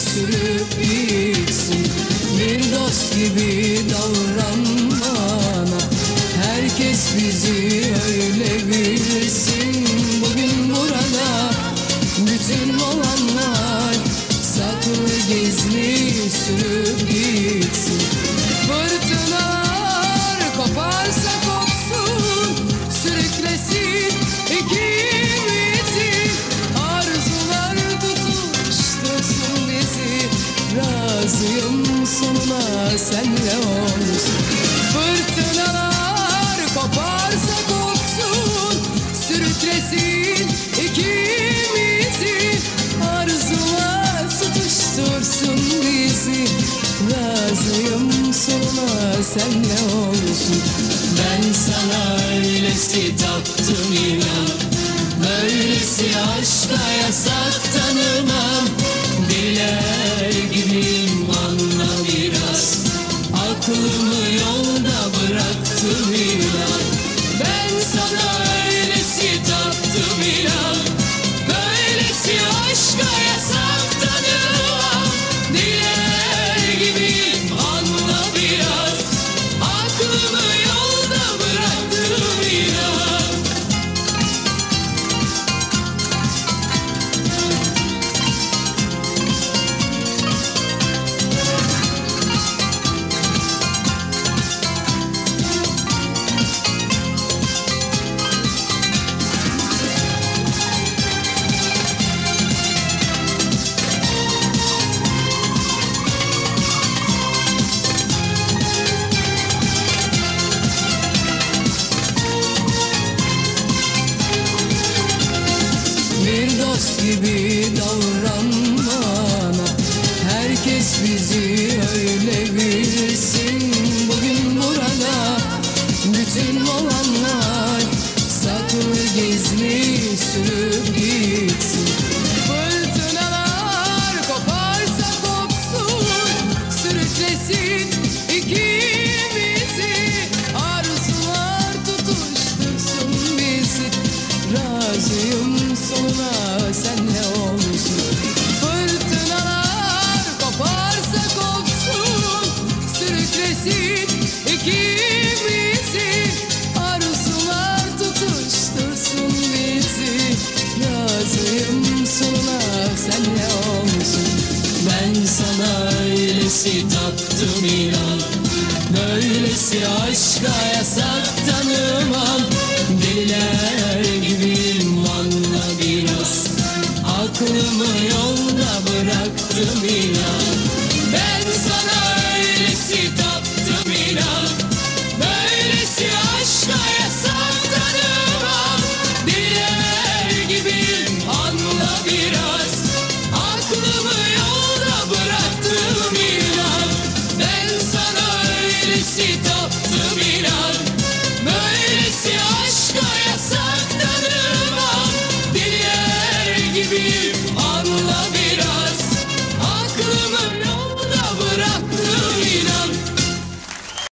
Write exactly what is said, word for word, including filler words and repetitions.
sürüp gitsin. Bir dost gibi davran bana, herkes bizi öyle bilsin. Bugün burada bütün olanlar saklı gizli sürüp gitsin. Fırtınalar koparsa kopsun, sürüklesin ikimizi. Arzular tutuştursun bizi, razıyım sonuna senle olsun. Fırtınalar koparsa kopsun, sürüklesin ikimizi. Arzular tutuştursun bizi, razıyım sonuna senle olsun. Ben sana öylesi taptım inan, böylesi aşka yasak tanımam. Diler gibiyim anla biraz, aklımı yolda bıraktım inan. Ben sana öylesi taptım inan, böylesi aşka yasak tanımam. Diler gibiyim anla biraz, aklımı yolda bıraktım inan. Bir dost gibi davran bana, herkes bizi öyle bilsin. Bugün burada bütün olanlar saklı gizli sürüp gitsin. Fırtınalar koparsa kopsun, sürüklesin ikimizi. Arzular tutuştursun bizi, razıyım sonuna senle olsun. Fırtınalar koparsa kopsun, sürüklesin ikimizi. Arzular tutuştursun bizi, razıyım sonuna senle olsun. Ben sana öylesi taptım inan, böylesi aşka yasak tanımam. Deliler gibiyim anla biraz, aklımı